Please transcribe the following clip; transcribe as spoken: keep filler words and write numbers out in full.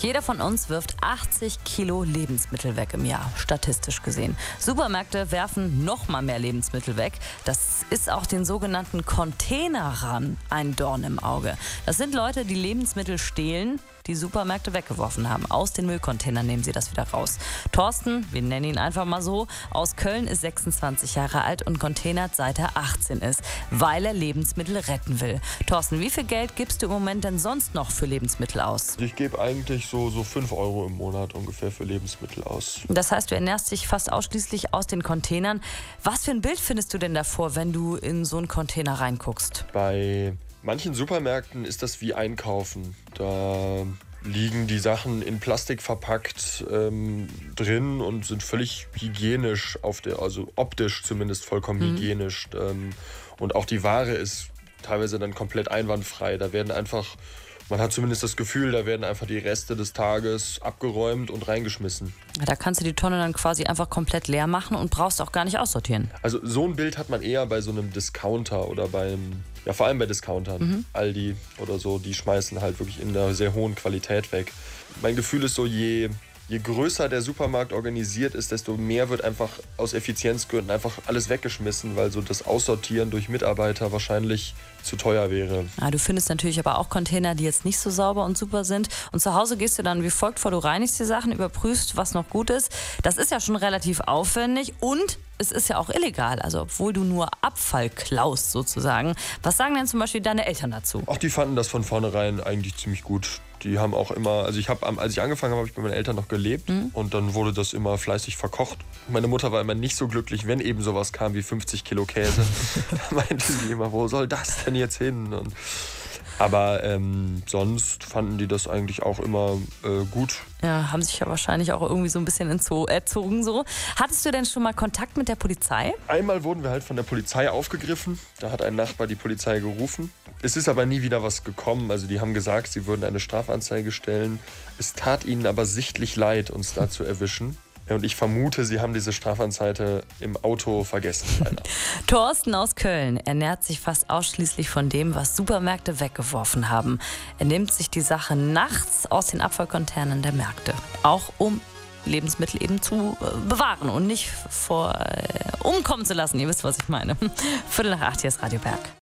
Jeder von uns wirft achtzig Kilo Lebensmittel weg im Jahr, statistisch gesehen. Supermärkte werfen noch mal mehr Lebensmittel weg. Das ist auch den sogenannten Containerern ein Dorn im Auge. Das sind Leute, die Lebensmittel stehlen, die Supermärkte weggeworfen haben. Aus den Müllcontainern nehmen sie das wieder raus. Thorsten, wir nennen ihn einfach mal so, aus Köln, ist sechsundzwanzig Jahre alt und containert seit er achtzehn ist, weil er Lebensmittel retten will. Thorsten, wie viel Geld gibst du im Moment denn sonst noch für Lebensmittel aus? Ich gebe eigentlich so, so fünf Euro im Monat ungefähr für Lebensmittel aus. Das heißt, du ernährst dich fast ausschließlich aus den Containern. Was für ein Bild findest du denn davor, wenn du in so einen Container reinguckst? Bei manchen Supermärkten ist das wie Einkaufen. Da liegen die Sachen in Plastik verpackt ähm, drin und sind völlig hygienisch, auf der, also optisch zumindest vollkommen mhm. hygienisch. Ähm, und auch die Ware ist teilweise dann komplett einwandfrei. Da werden einfach, man hat zumindest das Gefühl, da werden einfach die Reste des Tages abgeräumt und reingeschmissen. Da kannst du die Tonne dann quasi einfach komplett leer machen und brauchst auch gar nicht aussortieren. Also so ein Bild hat man eher bei so einem Discounter oder beim, ja vor allem bei Discountern, mhm. Aldi oder so, die schmeißen halt wirklich in einer sehr hohen Qualität weg. Mein Gefühl ist so, je, je größer der Supermarkt organisiert ist, desto mehr wird einfach aus Effizienzgründen einfach alles weggeschmissen, weil so das Aussortieren durch Mitarbeiter wahrscheinlich zu teuer wäre. Ja, du findest natürlich aber auch Container, die jetzt nicht so sauber und super sind. Und zu Hause gehst du dann wie folgt vor, du reinigst die Sachen, überprüfst, was noch gut ist. Das ist ja schon relativ aufwendig und es ist ja auch illegal, also obwohl du nur Abfall klaust sozusagen. Was sagen denn zum Beispiel deine Eltern dazu? Ach, die fanden das von vornherein eigentlich ziemlich gut. Die haben auch immer, also ich habe, als ich angefangen habe, habe ich bei meinen Eltern noch gelebt mhm. und dann wurde das immer fleißig verkocht. Meine Mutter war immer nicht so glücklich, wenn eben sowas kam wie fünfzig Kilo Käse. Da meinte sie immer, wo soll das denn jetzt hin? Und aber ähm, sonst fanden die das eigentlich auch immer äh, gut. Ja, haben sich ja wahrscheinlich auch irgendwie so ein bisschen erzogen so. Hattest du denn schon mal Kontakt mit der Polizei? Einmal wurden wir halt von der Polizei aufgegriffen. Da hat ein Nachbar die Polizei gerufen. Es ist aber nie wieder was gekommen. Also die haben gesagt, sie würden eine Strafanzeige stellen. Es tat ihnen aber sichtlich leid, uns da zu erwischen. Und ich vermute, sie haben diese Strafanzeige im Auto vergessen. Thorsten aus Köln ernährt sich fast ausschließlich von dem, was Supermärkte weggeworfen haben. Er nimmt sich die Sache nachts aus den Abfallcontainern der Märkte. Auch um Lebensmittel eben zu äh, bewahren und nicht vor äh, umkommen zu lassen. Ihr wisst, was ich meine. Viertel nach acht, hier ist Radio Berg.